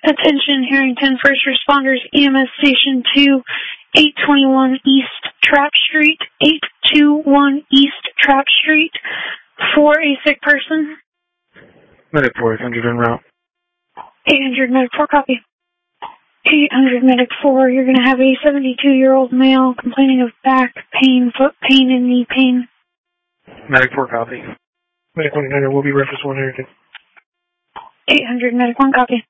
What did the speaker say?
Attention, Harrington First Responders, EMS Station 2, 821 East Trapp Street, 821 East Trapp Street, for a sick person. Medic 400 en route. 800 Medic 4, copy. 800 Medic 4, you're going to have a 72-year-old male complaining of back pain, foot pain, and knee pain. Medic 4, copy. Medic 100 will be reference 100. 800 Medic 1, copy.